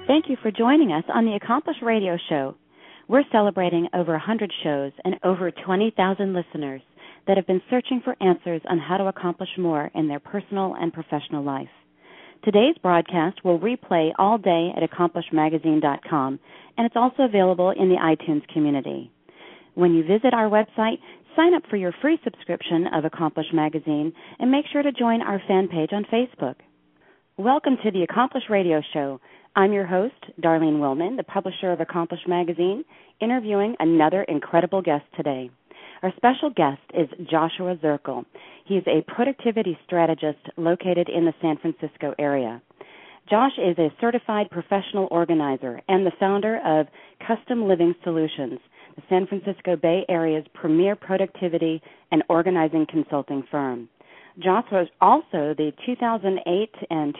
Thank you for joining us on the Accomplished Radio Show. We're celebrating over 100 shows and over 20,000 listeners that have been searching for answers on how to accomplish more in their personal and professional life. Today's broadcast will replay all day at accomplishmagazine.com, and it's also available in the iTunes community. When you visit our website, sign up for your free subscription of Accomplished Magazine and make sure to join our fan page on Facebook. Welcome to the Accomplished Radio Show. I'm your host, Darlene Willman, the publisher of Accomplished Magazine, interviewing another incredible guest today. Our special guest is Joshua Zirkle. He is a productivity strategist located in the San Francisco area. Josh is a certified professional organizer and the founder of Custom Living Solutions, the San Francisco Bay Area's premier productivity and organizing consulting firm. Josh was also the 2008 and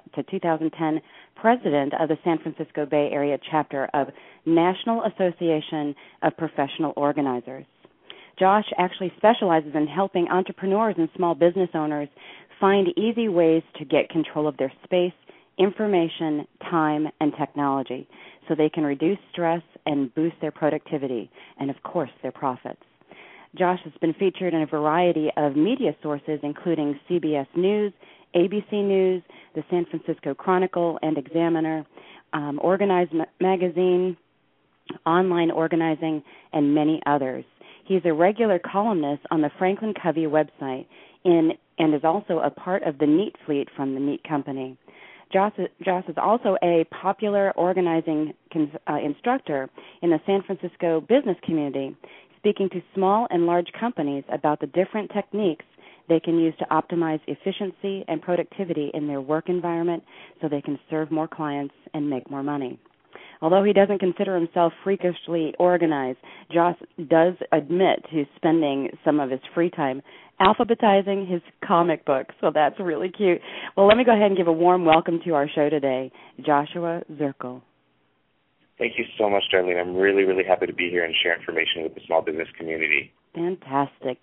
2010 president of the San Francisco Bay Area chapter of National Association of Professional Organizers. Josh actually specializes in helping entrepreneurs and small business owners find easy ways to get control of their space, information, time, and technology so they can reduce stress and boost their productivity and, of course, their profits. Josh has been featured in a variety of media sources, including CBS News, ABC News, the San Francisco Chronicle and Examiner, Organize Magazine, Online Organizing, and many others. He's a regular columnist on the Franklin Covey website and is also a part of the Neat Fleet from the Neat Company. Josh is also a popular organizing instructor in the San Francisco business community, speaking to small and large companies about the different techniques they can use to optimize efficiency and productivity in their work environment so they can serve more clients and make more money. Although he doesn't consider himself freakishly organized, Josh does admit to spending some of his free time alphabetizing his comic books, so that's really cute. Well, let me go ahead and give a warm welcome to our show today, Joshua Zirkle. Thank you so much, Darlene. I'm really, really happy to be here and share information with the small business community. Fantastic.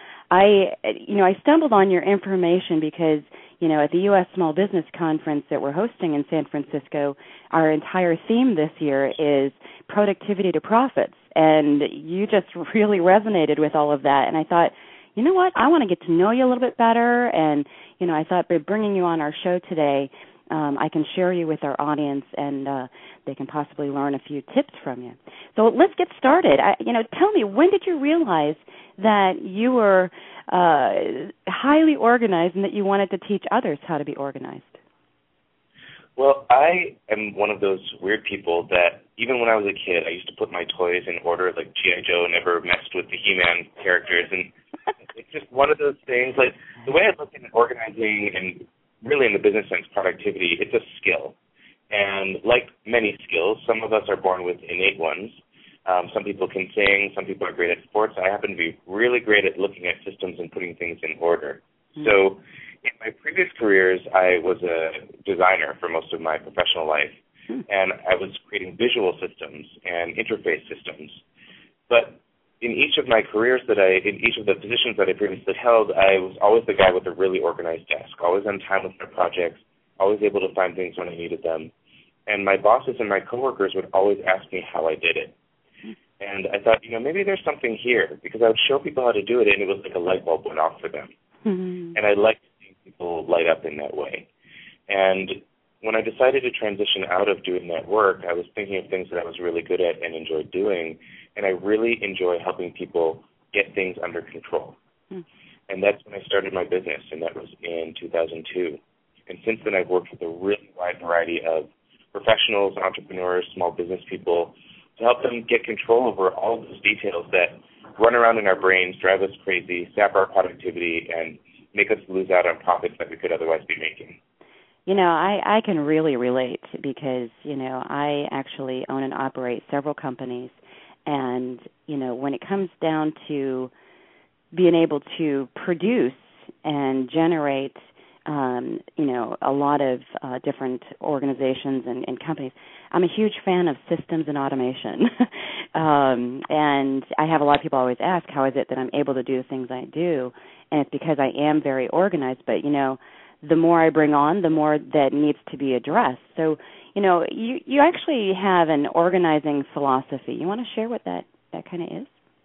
I stumbled on your information because, at the U.S. Small Business Conference that we're hosting in San Francisco, our entire theme this year is productivity to profits. And you just really resonated with all of that. And I thought, you know what, I want to get to know you a little bit better. And, I thought by bringing you on our show today, I can share you with our audience, and they can possibly learn a few tips from you. So let's get started. Tell me, when did you realize that you were highly organized and that you wanted to teach others how to be organized? Well, I am one of those weird people that even when I was a kid, I used to put my toys in order, like G.I. Joe never messed with the He-Man characters, and it's just one of those things. Like the way I look at organizing and really in the business sense, productivity, it's a skill. And like many skills, some of us are born with innate ones. Some people can sing, some people are great at sports. I happen to be really great at looking at systems and putting things in order. Mm-hmm. So in my previous careers, I was a designer for most of my professional life, and I was creating visual systems and interface systems. But in each of my careers in each of the positions that I previously held, I was always the guy with a really organized desk, always on time with my projects, always able to find things when I needed them. And my bosses and my coworkers would always ask me how I did it. And I thought, maybe there's something here, because I would show people how to do it, and it was like a light bulb went off for them. Mm-hmm. And I liked seeing people light up in that way. And when I decided to transition out of doing that work, I was thinking of things that I was really good at and enjoyed doing, and I really enjoy helping people get things under control. And that's when I started my business, and that was in 2002. And since then, I've worked with a really wide variety of professionals, entrepreneurs, small business people to help them get control over all of those details that run around in our brains, drive us crazy, sap our productivity, and make us lose out on profits that we could otherwise be making. I can really relate because, I actually own and operate several companies. And, when it comes down to being able to produce and generate, a lot of different organizations and companies, I'm a huge fan of systems and automation. And I have a lot of people always ask, how is it that I'm able to do the things I do? And it's because I am very organized. But, the more I bring on, the more that needs to be addressed. So, you actually have an organizing philosophy. You want to share what that kind of is?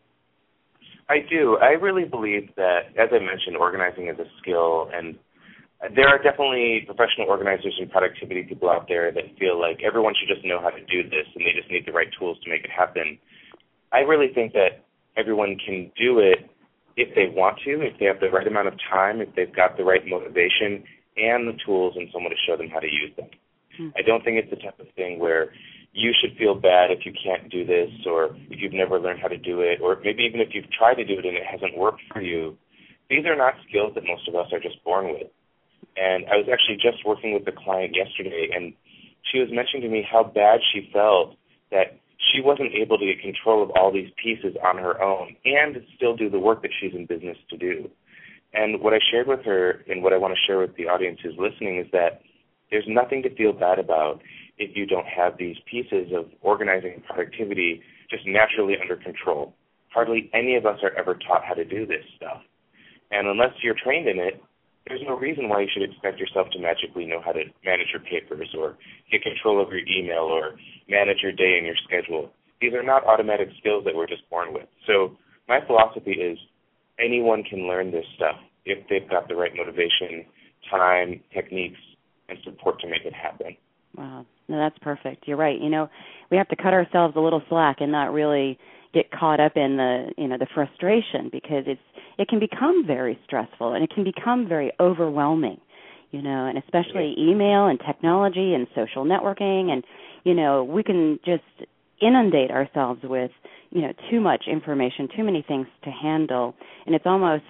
I do. I really believe that, as I mentioned, organizing is a skill, and there are definitely professional organizers and productivity people out there that feel like everyone should just know how to do this and they just need the right tools to make it happen. I really think that everyone can do it if they want to, if they have the right amount of time, if they've got the right motivation and the tools and someone to show them how to use them. I don't think it's the type of thing where you should feel bad if you can't do this or if you've never learned how to do it, or maybe even if you've tried to do it and it hasn't worked for you. These are not skills that most of us are just born with. And I was actually just working with a client yesterday, and she was mentioning to me how bad she felt that she wasn't able to get control of all these pieces on her own and still do the work that she's in business to do. And what I shared with her and what I want to share with the audience who's listening is that there's nothing to feel bad about if you don't have these pieces of organizing and productivity just naturally under control. Hardly any of us are ever taught how to do this stuff. And unless you're trained in it, there's no reason why you should expect yourself to magically know how to manage your papers or get control of your email or manage your day and your schedule. These are not automatic skills that we're just born with. So my philosophy is anyone can learn this stuff if they've got the right motivation, time, techniques, and support to make it happen. Wow. No, that's perfect. You're right. We have to cut ourselves a little slack and not really get caught up in the frustration, because it can become very stressful and it can become very overwhelming, and especially email and technology and social networking, and we can just inundate ourselves with too much information, too many things to handle, and it's almost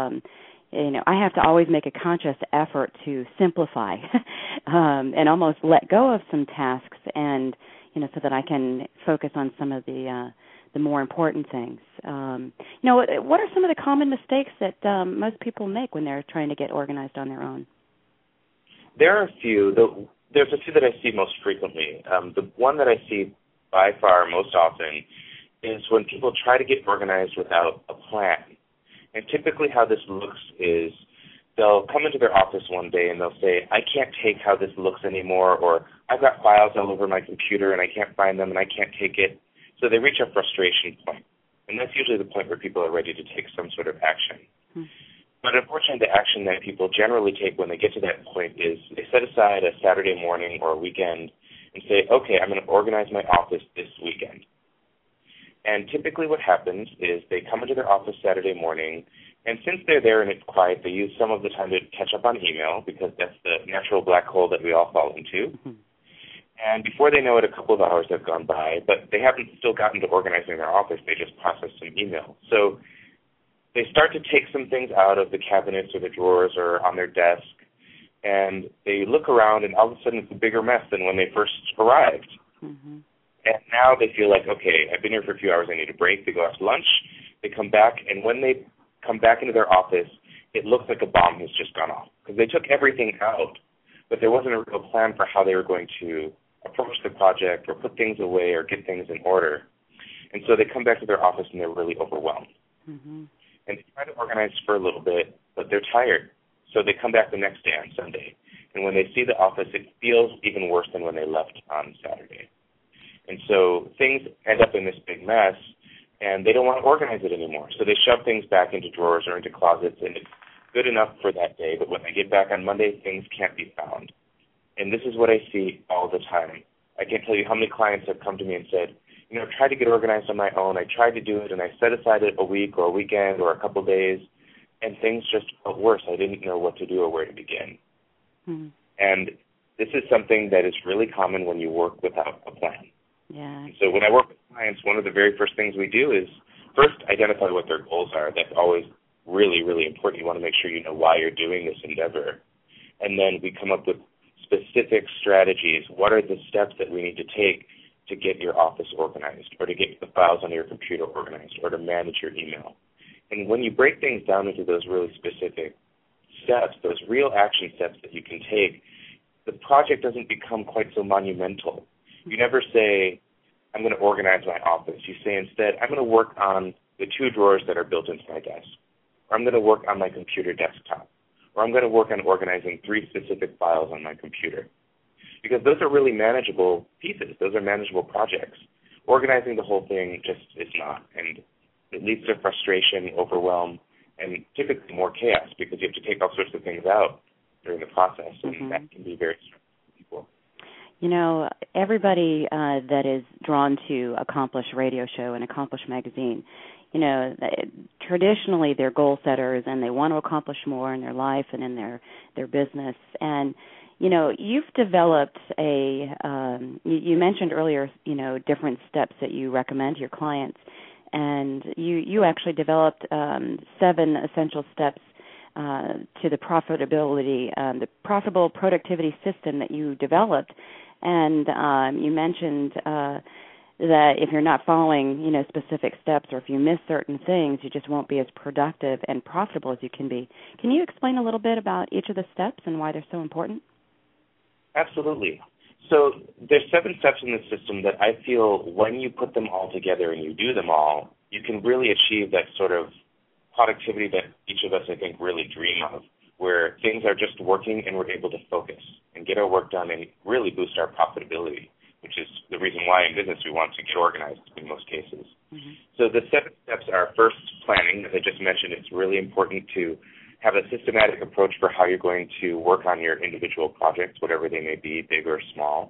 I have to always make a conscious effort to simplify and almost let go of some tasks, and so that I can focus on some of the more important things. What are some of the common mistakes that most people make when they're trying to get organized on their own? There are a few. There's a few that I see most frequently. The one that I see by far most often is when people try to get organized without a plan. And typically how this looks is they'll come into their office one day and they'll say, I can't take how this looks anymore, or I've got files all over my computer and I can't find them and I can't take it. So they reach a frustration point. And that's usually the point where people are ready to take some sort of action. But unfortunately, the action that people generally take when they get to that point is they set aside a Saturday morning or a weekend and say, okay, I'm going to organize my office this weekend. And typically what happens is they come into their office Saturday morning, and since they're there and it's quiet, they use some of the time to catch up on email, because that's the natural black hole that we all fall into. And before they know it, a couple of hours have gone by, but they haven't still gotten to organizing their office. They just processed some email. So they start to take some things out of the cabinets or the drawers or on their desk, and they look around, and all of a sudden it's a bigger mess than when they first arrived. And now they feel like, okay, I've been here for a few hours, I need a break. They go out to lunch, they come back, and when they come back into their office, it looks like a bomb has just gone off, because they took everything out, but there wasn't a real plan for how they were going to approach the project or put things away or get things in order. And so they come back to their office and they're really overwhelmed. And they try to organize for a little bit, but they're tired. So they come back the next day on Sunday. And when they see the office, it feels even worse than when they left on Saturday. And so things end up in this big mess, and they don't want to organize it anymore. So they shove things back into drawers or into closets, and it's good enough for that day. But when they get back on Monday, things can't be found. And this is what I see all the time. I can't tell you how many clients have come to me and said, I tried to get organized on my own. I tried to do it, and I set aside a week or a weekend or a couple days, and things just felt worse. I didn't know what to do or where to begin. And this is something that is really common when you work without a plan. So when I work with clients, one of the very first things we do is first identify what their goals are. That's always really, really important. You want to make sure you know why you're doing this endeavor. And then we come up with specific strategies. What are the steps that we need to take to get your office organized, or to get the files on your computer organized, or to manage your email? And when you break things down into those really specific steps, those real action steps that you can take, the project doesn't become quite so monumental. You never say, I'm going to organize my office. You say instead, I'm going to work on the 2 drawers that are built into my desk. Or I'm going to work on my computer desktop. or I'm going to work on organizing 3 specific files on my computer. Because those are really manageable pieces. Those are manageable projects. Organizing the whole thing just is not. And it leads to frustration, overwhelm, and typically more chaos because you have to take all sorts of things out during the process, and that can be very stressful for people. You know, everybody that is drawn to Accomplish Radio Show and Accomplish Magazine, you know, traditionally they're goal setters and they want to accomplish more in their life and in their business. And, you know, you've developed you mentioned earlier, you know, different steps that you recommend to your clients. And you actually developed 7 essential steps to the the profitable productivity system that you developed. And you mentioned that if you're not following, you know, specific steps, or if you miss certain things, you just won't be as productive and profitable as you can be. Can you explain a little bit about each of the steps and why they're so important? Absolutely. So there's 7 steps in the system that I feel when you put them all together and you do them all, you can really achieve that sort of productivity that each of us, I think, really dream of, where things are just working and we're able to focus and get our work done and really boost our profitability, which is the reason why in business we want to get organized in most cases. Mm-hmm. So the 7 steps are, first, planning. As I just mentioned, it's really important to have a systematic approach for how you're going to work on your individual projects, whatever they may be, big or small.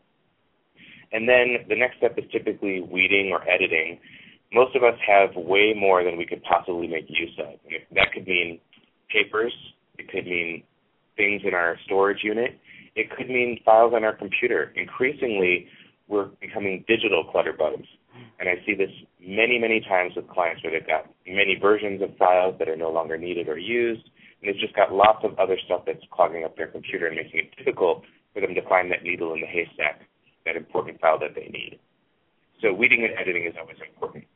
And then the next step is typically weeding or editing. Most of us have way more than we could possibly make use of. And that could mean papers. It could mean things in our storage unit. It could mean files on our computer. Increasingly, we're becoming digital clutter bugs. And I see this many, many times with clients where they've got many versions of files that are no longer needed or used, and they've just got lots of other stuff that's clogging up their computer and making it difficult for them to find that needle in the haystack, that important file that they need. So weeding and editing is always important.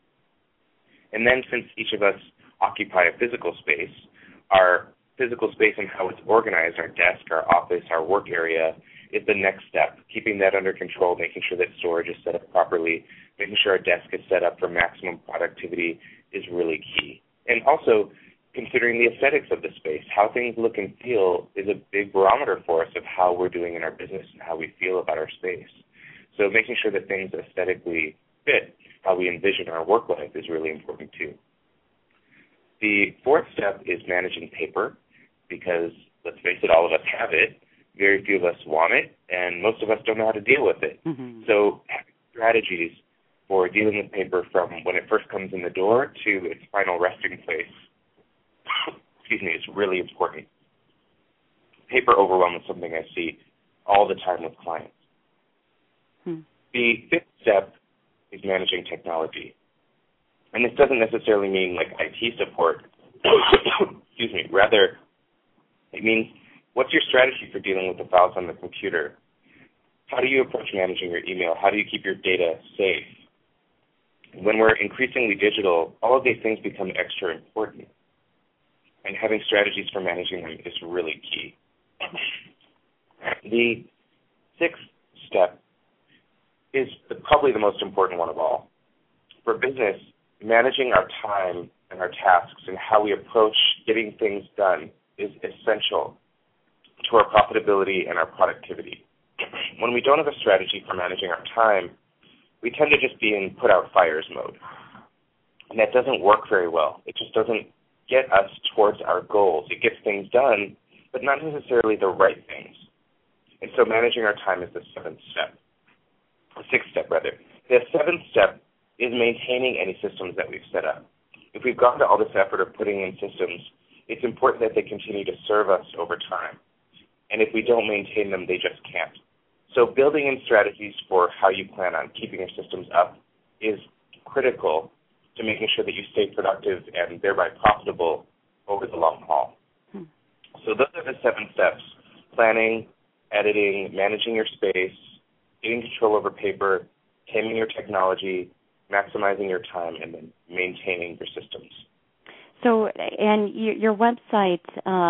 And then since each of us occupy a physical space, our physical space and how it's organized, our desk, our office, our work area, is the next step. Keeping that under control, making sure that storage is set up properly, making sure our desk is set up for maximum productivity is really key. And also considering the aesthetics of the space. How things look and feel is a big barometer for us of how we're doing in our business and how we feel about our space. So making sure that things aesthetically fit how we envision our work life is really important too. The 4th step is managing paper, because let's face it, all of us have it. Very few of us want it, and most of us don't know how to deal with it. Mm-hmm. So having strategies for dealing with paper from when it first comes in the door to its final resting place, is really important. Paper overwhelm is something I see all the time with clients. The 5th step is managing technology. And this doesn't necessarily mean like IT support. Rather, it means what's your strategy for dealing with the files on the computer? How do you approach managing your email? How do you keep your data safe? When we're increasingly digital, all of these things become extra important. And having strategies for managing them is really key. The 6th step is probably the most important one of all. For business, managing our time and our tasks and how we approach getting things done is essential to our profitability and our productivity. When we don't have a strategy for managing our time, we tend to just be in put-out-fires mode. And that doesn't work very well. It just doesn't get us towards our goals. It gets things done, but not necessarily the right things. And so managing our time is the 7th step. The 6th step, rather. The 7th step is maintaining any systems that we've set up. If we've gone to all this effort of putting in systems, it's important that they continue to serve us over time. And if we don't maintain them, they just can't. So building in strategies for how you plan on keeping your systems up is critical to making sure that you stay productive and thereby profitable over the long haul. So those are the 7 steps: planning, editing, managing your space, getting control over paper, taming your technology, maximizing your time, and then maintaining your systems. So, and your website,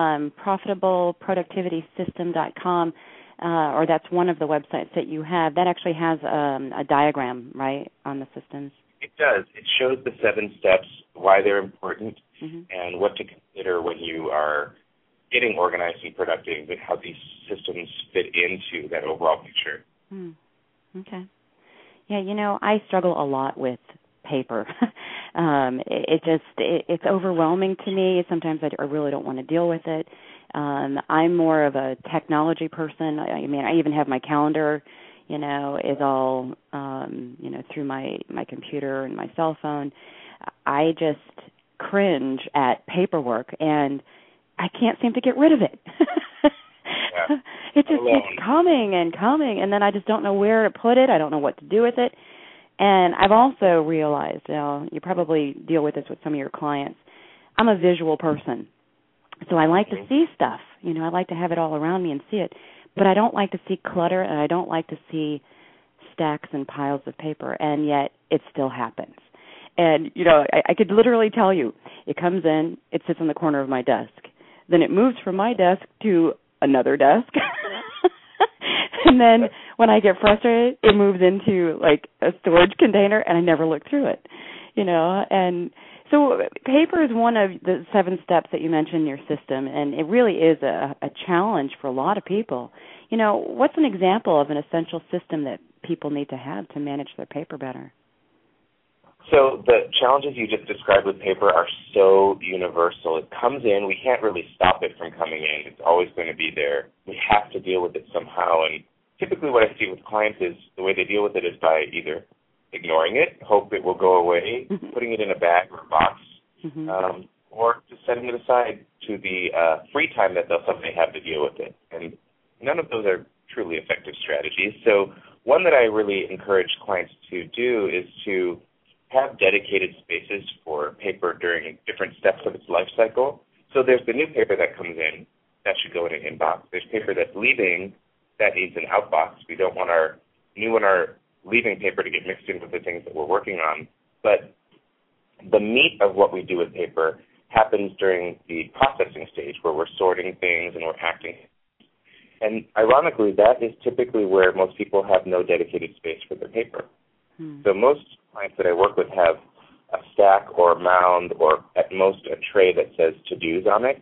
profitableproductivitysystem.com, or that's one of the websites that you have, that actually has a diagram, right, on the systems? It does. It shows the 7 steps, why they're important, and what to consider when you are getting organized and productive and how these systems fit into that overall picture. Okay. Yeah, I struggle a lot with paper. It's overwhelming to me. Sometimes I really don't want to deal with it. I'm more of a technology person. I even have my calendar, is all, through my computer and my cell phone. I just cringe at paperwork, and I can't seem to get rid of it. Yeah. It just keeps coming and coming, and then I just don't know where to put it. I don't know what to do with it. And I've also realized, you probably deal with this with some of your clients, I'm a visual person. So I like to see stuff. I like to have it all around me and see it. But I don't like to see clutter, and I don't like to see stacks and piles of paper, and yet it still happens. And, I could literally tell you, it comes in, it sits on the corner of my desk. Then it moves from my desk to another desk. And then when I get frustrated, it moves into, a storage container, and I never look through it, And so paper is one of the 7 steps that you mentioned in your system, and it really is a challenge for a lot of people. What's an example of an essential system that people need to have to manage their paper better? So the challenges you just described with paper are so universal. It comes in. We can't really stop it from coming in. It's always going to be there. We have to deal with it somehow. And typically what I see with clients is the way they deal with it is by either ignoring it, hope it will go away, putting it in a bag or a box, or just setting it aside to the free time that they'll someday have to deal with it. And none of those are truly effective strategies. So one that I really encourage clients to do is to have dedicated spaces for paper during different steps of its life cycle. So there's the new paper that comes in. That should go in an inbox. There's paper that's leaving. That needs an outbox. We don't want our new and our leaving paper to get mixed in with the things that we're working on. But the meat of what we do with paper happens during the processing stage where we're sorting things and we're acting. And ironically, that is typically where most people have no dedicated space for their paper. So most clients that I work with have a stack or a mound or at most a tray that says to-dos on it.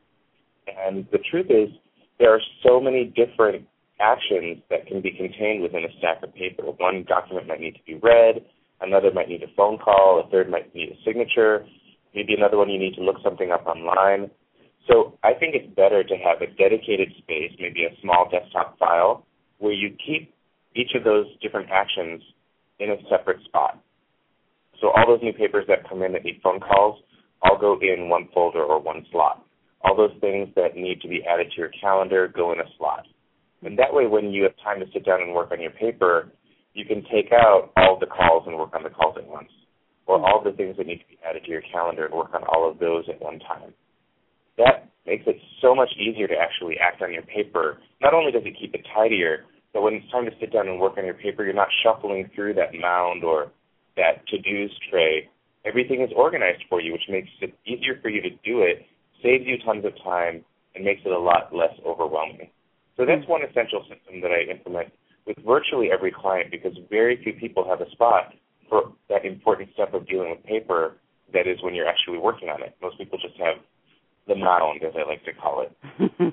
And the truth is there are so many different actions that can be contained within a stack of paper. One document might need to be read, another might need a phone call, a third might need a signature, maybe another one you need to look something up online. So I think it's better to have a dedicated space, maybe a small desktop file, where you keep each of those different actions in a separate spot. So all those new papers that come in that need phone calls all go in one folder or one slot. All those things that need to be added to your calendar go in a slot. And that way when you have time to sit down and work on your paper, you can take out all the calls and work on the calls at once, or all the things that need to be added to your calendar and work on all of those at one time. That makes it so much easier to actually act on your paper. Not only does it keep it tidier, but when it's time to sit down and work on your paper, you're not shuffling through that mound or that to-dos tray. Everything is organized for you, which makes it easier for you to do it, saves you tons of time, and makes it a lot less overwhelming. So that's one essential system that I implement with virtually every client because very few people have a spot for that important step of dealing with paper that is when you're actually working on it. Most people just have the mound, as I like to call it.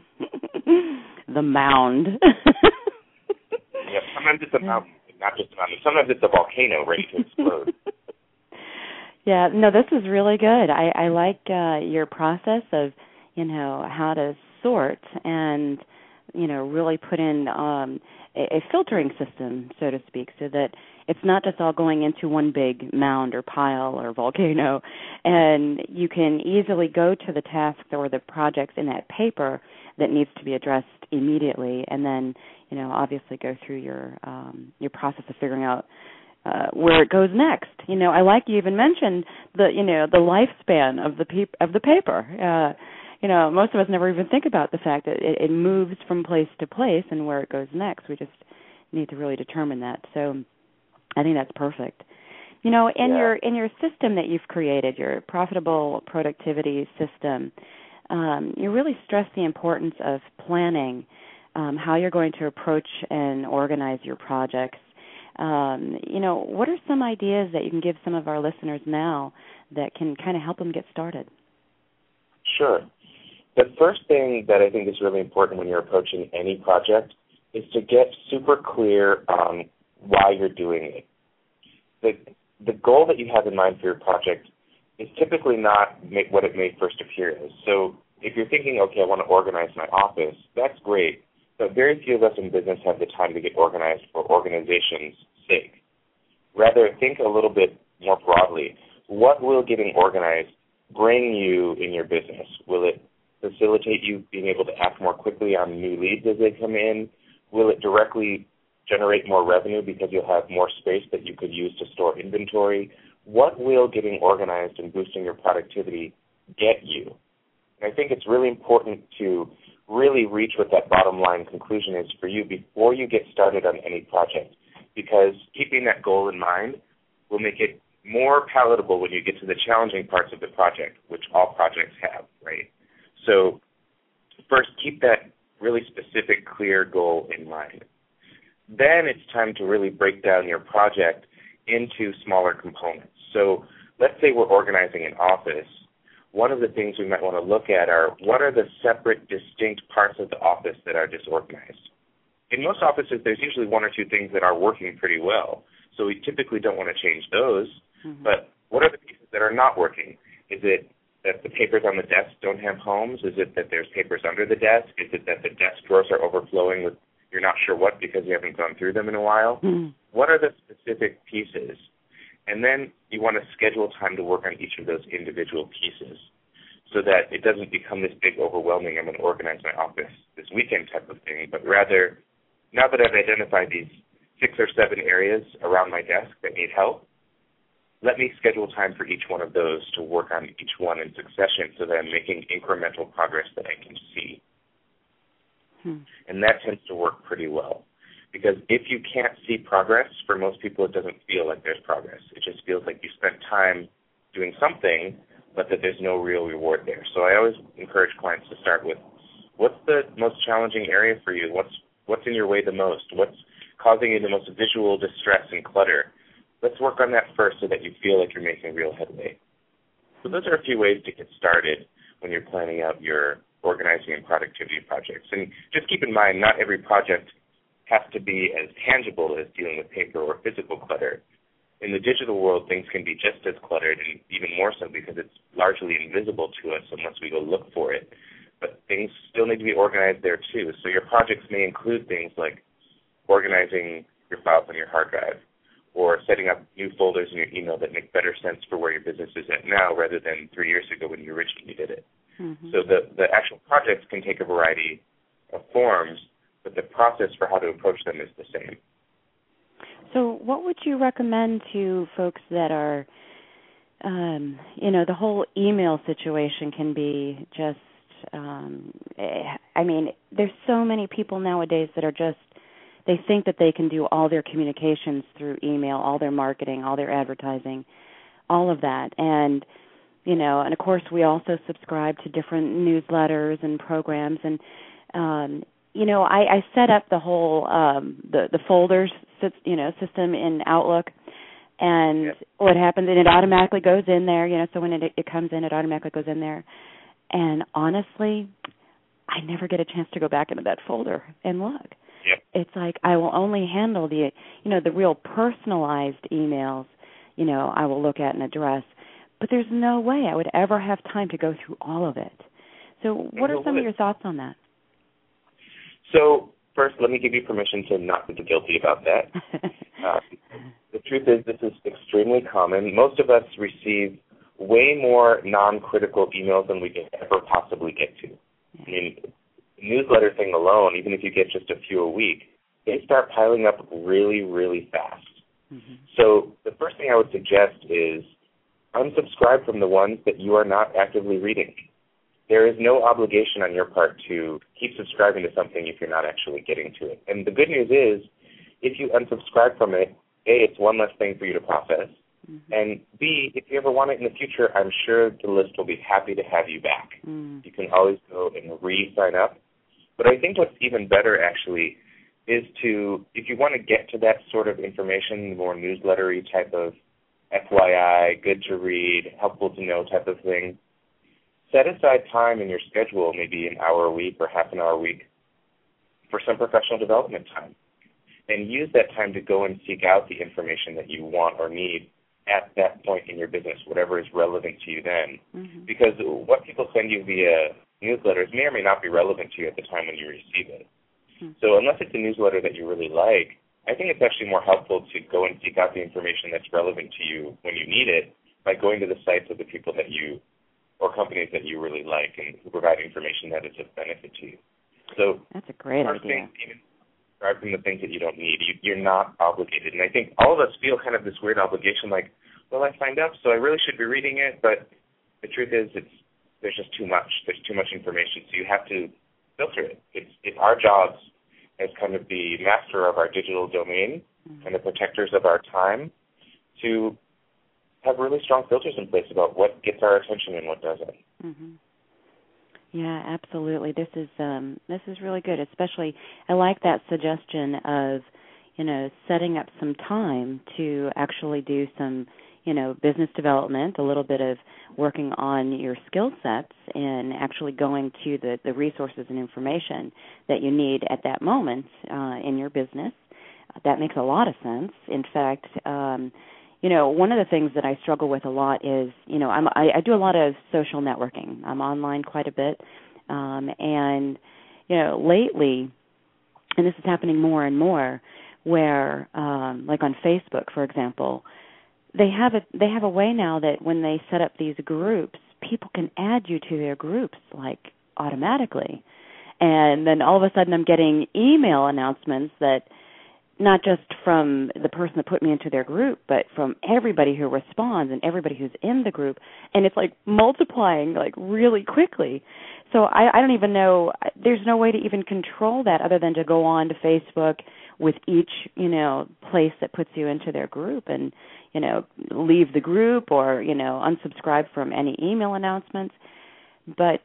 The mound. Yeah, sometimes it's a mountain, not just a mountain. Sometimes it's a volcano ready to explode. Yeah, no, this is really good. I like your process of, how to sort and, really put in a filtering system, so to speak, so that it's not just all going into one big mound or pile or volcano, and you can easily go to the tasks or the projects in that paper that needs to be addressed immediately, and then, obviously go through your process of figuring out where it goes next. I like you even mentioned the lifespan of the paper. Most of us never even think about the fact that it moves from place to place and where it goes next. We just need to really determine that. So I think that's perfect. In your system that you've created, your profitable productivity system, you really stress the importance of planning, how you're going to approach and organize your projects. What are some ideas that you can give some of our listeners now that can kind of help them get started? Sure. The first thing that I think is really important when you're approaching any project is to get super clear on why you're doing it. The goal that you have in mind for your project is typically not what it may first appear as. So if you're thinking, okay, I want to organize my office, that's great, but very few of us in business have the time to get organized for organization's sake. Rather, think a little bit more broadly. What will getting organized bring you in your business? Will it facilitate you being able to act more quickly on new leads as they come in? Will it directly generate more revenue because you'll have more space that you could use to store inventory? What will getting organized and boosting your productivity get you? And I think it's really important to really reach what that bottom line conclusion is for you before you get started on any project, because keeping that goal in mind will make it more palatable when you get to the challenging parts of the project, which all projects have, right? So first, keep that really specific, clear goal in mind. Then it's time to really break down your project into smaller components. So let's say we're organizing an office. One of the things we might want to look at are what are the separate, distinct parts of the office that are disorganized. In most offices, there's usually one or two things that are working pretty well, so we typically don't want to change those. But what are the pieces that are not working? Is it that the papers on the desk don't have homes? Is it that there's papers under the desk? Is it that the desk drawers are overflowing with you're not sure what because you haven't gone through them in a while? What are the specific pieces? And then you want to schedule time to work on each of those individual pieces so that it doesn't become this big, overwhelming, I'm going to organize my office this weekend type of thing, but rather, now that I've identified these 6 or 7 areas around my desk that need help, let me schedule time for each one of those to work on each one in succession so that I'm making incremental progress that I can see. And that tends to work pretty well. Because if you can't see progress, for most people it doesn't feel like there's progress. It just feels like you spent time doing something, but that there's no real reward there. So I always encourage clients to start with, what's the most challenging area for you? What's in your way the most? What's causing you the most visual distress and clutter? Let's work on that first so that you feel like you're making real headway. So those are a few ways to get started when you're planning out your organizing and productivity projects. And just keep in mind, not every project has to be as tangible as dealing with paper or physical clutter. In the digital world, things can be just as cluttered, and even more so because it's largely invisible to us unless we go look for it. But things still need to be organized there too. So your projects may include things like organizing your files on your hard drive, or setting up new folders in your email that make better sense for where your business is at now rather than 3 years ago when you originally did it. So the actual projects can take a variety of forms, but the process for how to approach them is the same. So what would you recommend to folks that are, the whole email situation can be just, there's so many people nowadays that are just, they think that they can do all their communications through email, all their marketing, all their advertising, all of that. And, and of course we also subscribe to different newsletters and programs. And, I set up the whole, the folders, system in Outlook. And what happens, and it automatically goes in there, so when it comes in, it automatically goes in there. And honestly, I never get a chance to go back into that folder and look. It's like I will only handle the real personalized emails, I will look at and address. But there's no way I would ever have time to go through all of it. So what are some of your thoughts on that? So first, let me give you permission to not feel guilty about that. The truth is this is extremely common. Most of us receive way more non-critical emails than we can ever possibly get to. I mean, newsletter thing alone, even if you get just a few a week, they start piling up really, really fast. So the first thing I would suggest is unsubscribe from the ones that you are not actively reading. There is no obligation on your part to keep subscribing to something if you're not actually getting to it. And the good news is, if you unsubscribe from it, A, it's one less thing for you to process, and B, if you ever want it in the future, I'm sure the list will be happy to have you back. You can always go and re-sign up. But I think what's even better, actually, is to, if you want to get to that sort of information, more newslettery type of FYI, good to read, helpful to know type of thing, set aside time in your schedule, maybe an hour a week or half an hour a week, for some professional development time. And use that time to go and seek out the information that you want or need at that point in your business, whatever is relevant to you then. Mm-hmm. Because what people send you via newsletters may or may not be relevant to you at the time when you receive it. Mm-hmm. So unless it's a newsletter that you really like, I think it's actually more helpful to go and seek out the information that's relevant to you when you need it by going to the sites of the people that you or companies that you really like and who provide information that is of benefit to you. So that's a great idea. Even aside from the things that you don't need, you're not obligated. And I think all of us feel kind of this weird obligation like, well, I signed up, so I really should be reading it. But the truth is there's just too much. There's too much information, so you have to filter it. It's our jobs as kind of the master of our digital domain mm-hmm. and the protectors of our time to have really strong filters in place about what gets our attention and what doesn't. Mm-hmm. Yeah, absolutely. This is really good. Especially, I like that suggestion of, setting up some time to actually do some, business development, a little bit of working on your skill sets, and actually going to the resources and information that you need at that moment in your business. That makes a lot of sense. In fact, one of the things that I struggle with a lot is, I do a lot of social networking. I'm online quite a bit. And, lately, and this is happening more and more, where, like on Facebook, for example, they have a way now that when they set up these groups, people can add you to their groups, like, automatically. And then all of a sudden I'm getting email announcements that not just from the person that put me into their group, but from everybody who responds and everybody who's in the group. And it's like multiplying like really quickly. So I don't even know, there's no way to even control that other than to go on to Facebook with each, place that puts you into their group and, leave the group or, unsubscribe from any email announcements. But,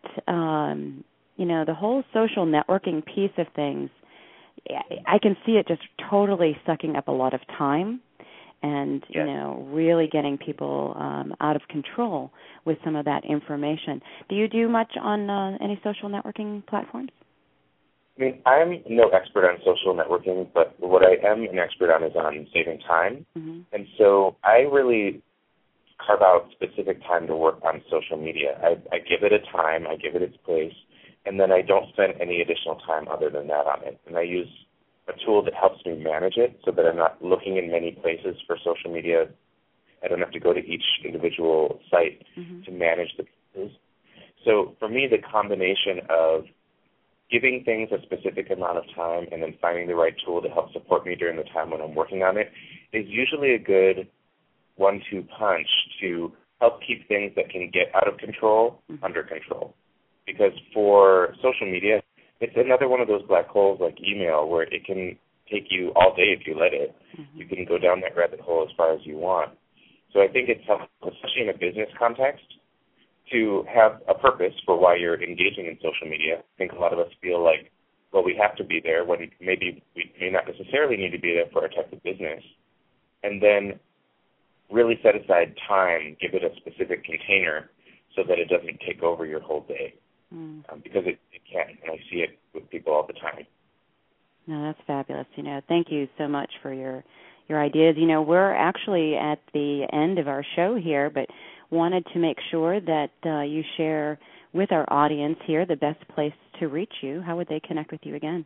the whole social networking piece of things, I can see it just totally sucking up a lot of time and, yes. Really getting people out of control with some of that information. Do you do much on any social networking platforms? I mean, I'm no expert on social networking, but what I am an expert on is on saving time. Mm-hmm. And so I really carve out specific time to work on social media. I give it a time, I give it its place, and then I don't spend any additional time other than that on it. And I use a tool that helps me manage it so that I'm not looking in many places for social media. I don't have to go to each individual site mm-hmm. to manage the pieces. So for me, the combination of giving things a specific amount of time and then finding the right tool to help support me during the time when I'm working on it is usually a good 1-2 punch to help keep things that can get out of control mm-hmm. under control. Because for social media, it's another one of those black holes like email where it can take you all day if you let it. Mm-hmm. You can go down that rabbit hole as far as you want. So I think it's helpful, especially in a business context, to have a purpose for why you're engaging in social media. I think a lot of us feel like, well, we have to be there when maybe we may not necessarily need to be there for our type of business. And then really set aside time, give it a specific container so that it doesn't take over your whole day. Because it can, and I see it with people all the time. No, that's fabulous. Thank you so much for your ideas. We're actually at the end of our show here, but wanted to make sure that you share with our audience here the best place to reach you. How would they connect with you again?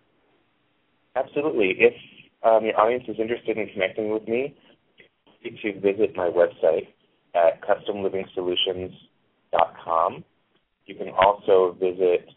Absolutely. If your audience is interested in connecting with me, you can visit my website at customlivingsolutions.com. You can also visit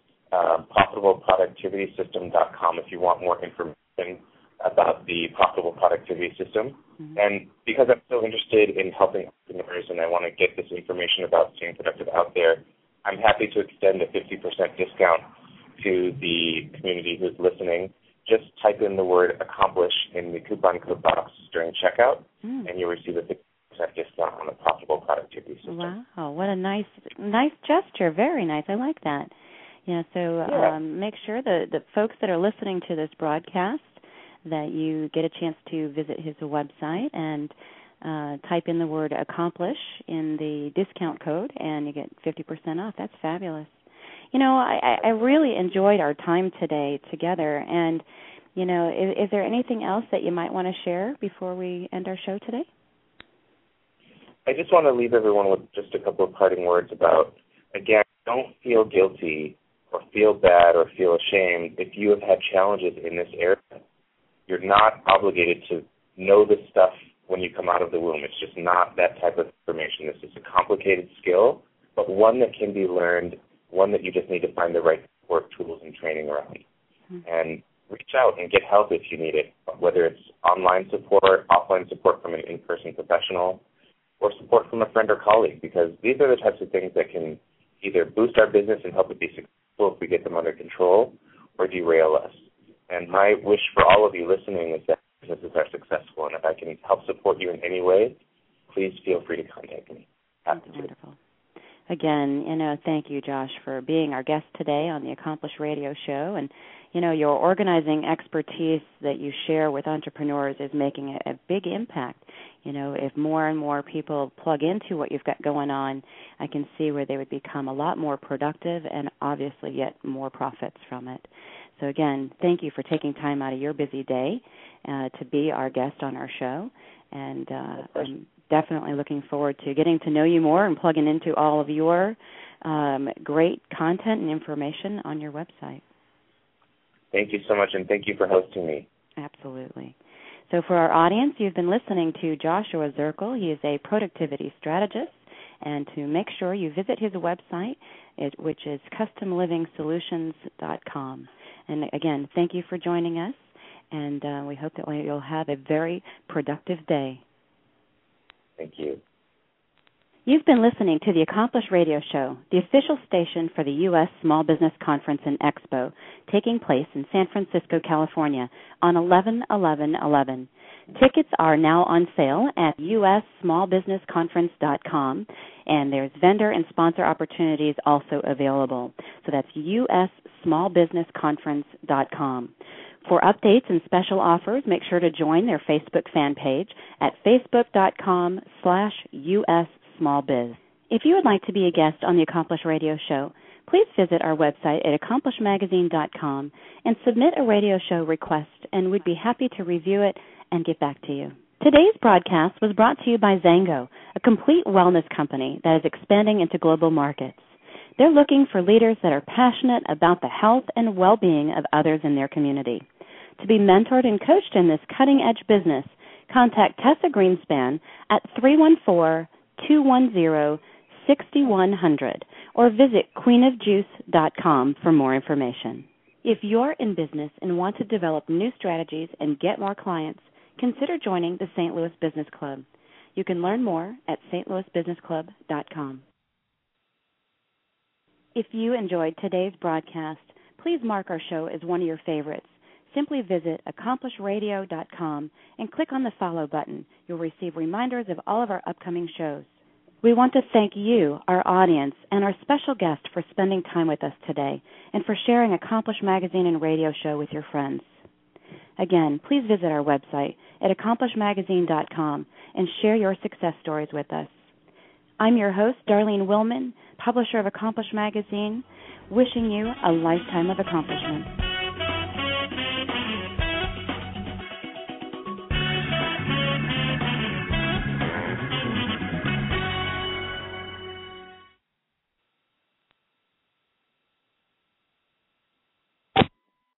profitableproductivitysystem.com if you want more information about the Profitable Productivity System. Mm-hmm. And because I'm so interested in helping entrepreneurs and I want to get this information about staying productive out there, I'm happy to extend a 50% discount to the community who's listening. Just type in the word accomplish in the coupon code box during checkout, and you'll receive a 50% discount on the Profitable Productivity System. Wow, what a nice gesture. Very nice. I like that. Yeah, so make sure the folks that are listening to this broadcast that you get a chance to visit his website and type in the word accomplish in the discount code, and you get 50% off. That's fabulous. I really enjoyed our time today together. And, is there anything else that you might want to share before we end our show today? I just want to leave everyone with just a couple of parting words about, again, don't feel guilty or feel bad or feel ashamed if you have had challenges in this area. You're not obligated to know this stuff when you come out of the womb. It's just not that type of information. This is a complicated skill, but one that can be learned, one that you just need to find the right support tools and training around. Mm-hmm. And reach out and get help if you need it, whether it's online support, offline support from an in-person professional, or support from a friend or colleague, because these are the types of things that can either boost our business and help it be successful if we get them under control, or derail us. And my wish for all of you listening is that businesses are successful, and if I can help support you in any way, please feel free to contact me. That's wonderful. Again, thank you, Josh, for being our guest today on the Accomplished Radio Show. And, your organizing expertise that you share with entrepreneurs is making a big impact. If more and more people plug into what you've got going on, I can see where they would become a lot more productive and obviously get more profits from it. So, again, thank you for taking time out of your busy day to be our guest on our show. And I'm definitely looking forward to getting to know you more and plugging into all of your great content and information on your website. Thank you so much, and thank you for hosting me. Absolutely. So for our audience, you've been listening to Joshua Zirkle. He is a productivity strategist. And to make sure you visit his website, which is customlivingsolutions.com. And again, thank you for joining us, and we hope that you'll have a very productive day. Thank you. You've been listening to the Accomplished Radio Show, the official station for the U.S. Small Business Conference and Expo, taking place in San Francisco, California, on 11/11/11. Tickets are now on sale at ussmallbusinessconference.com, and there's vendor and sponsor opportunities also available. So that's ussmallbusinessconference.com. For updates and special offers, make sure to join their Facebook fan page at facebook.com/ussmallbiz. If you would like to be a guest on the Accomplished Radio Show, please visit our website at accomplishmagazine.com and submit a radio show request, and we'd be happy to review it and get back to you. Today's broadcast was brought to you by Zango, a complete wellness company that is expanding into global markets. They're looking for leaders that are passionate about the health and well-being of others in their community. To be mentored and coached in this cutting-edge business, contact Tessa Greenspan at 314-210-6100 or visit queenofjuice.com for more information. If you're in business and want to develop new strategies and get more clients, consider joining the St. Louis Business Club. You can learn more at stlouisbusinessclub.com. If you enjoyed today's broadcast, please mark our show as one of your favorites. Simply visit accomplishradio.com and click on the follow button. You'll receive reminders of all of our upcoming shows. We want to thank you, our audience, and our special guest for spending time with us today and for sharing Accomplished Magazine and Radio Show with your friends. Again, please visit our website at accomplishmagazine.com and share your success stories with us. I'm your host, Darlene Willman, publisher of Accomplished Magazine, wishing you a lifetime of accomplishment.